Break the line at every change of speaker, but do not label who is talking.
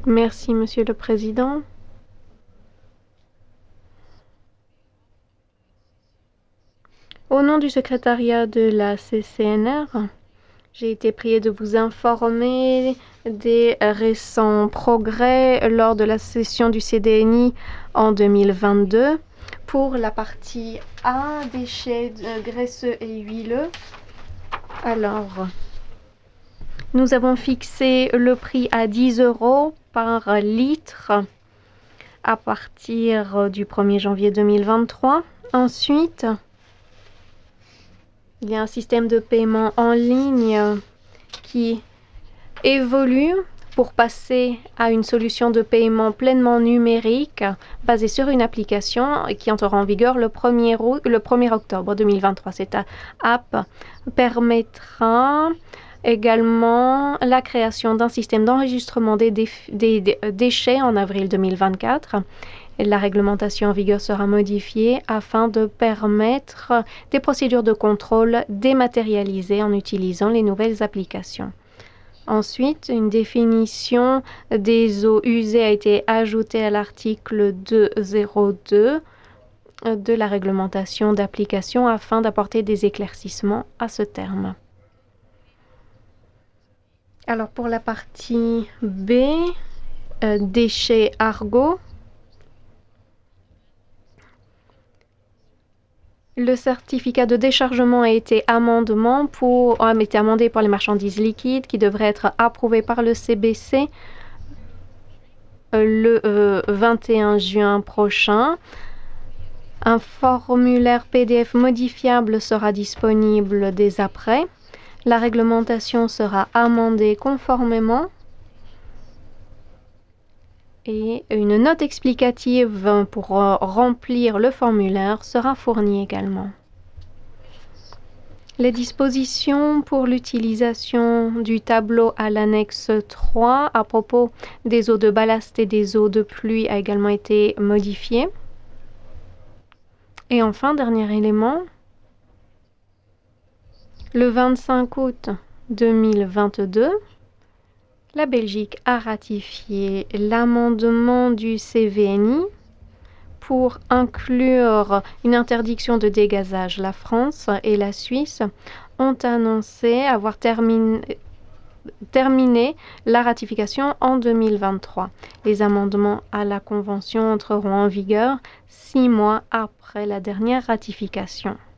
Merci, Monsieur le Président. Au nom du secrétariat de la CCNR, j'ai été priée de vous informer des récents progrès lors de la session du CDNI en 2022 pour la partie A, déchets graisseux et huileux. Alors, nous avons fixé le prix à 10 € par litre à partir du 1er janvier 2023. Ensuite, il y a un système de paiement en ligne qui évolue pour passer à une solution de paiement pleinement numérique basée sur une application qui entrera en vigueur le 1er octobre 2023. Cette app permettra également la création d'un système d'enregistrement des déchets en avril 2024. La réglementation en vigueur sera modifiée afin de permettre des procédures de contrôle dématérialisées en utilisant les nouvelles applications. Ensuite, une définition des eaux usées a été ajoutée à l'article 202 de la réglementation d'application afin d'apporter des éclaircissements à ce terme. Alors pour la partie B, déchets argot, le certificat de déchargement a été amendé pour les marchandises liquides qui devrait être approuvé par le CBC le 21 juin prochain. Un formulaire PDF modifiable sera disponible dès après. La réglementation sera amendée conformément et une note explicative pour remplir le formulaire sera fournie également. Les dispositions pour l'utilisation du tableau à l'annexe 3 à propos des eaux de ballast et des eaux de pluie a également été modifiées. Et enfin, dernier élément, le 25 août 2022, la Belgique a ratifié l'amendement du CVNI pour inclure une interdiction de dégazage. La France et la Suisse ont annoncé avoir terminé la ratification en 2023. Les amendements à la Convention entreront en vigueur 6 mois après la dernière ratification.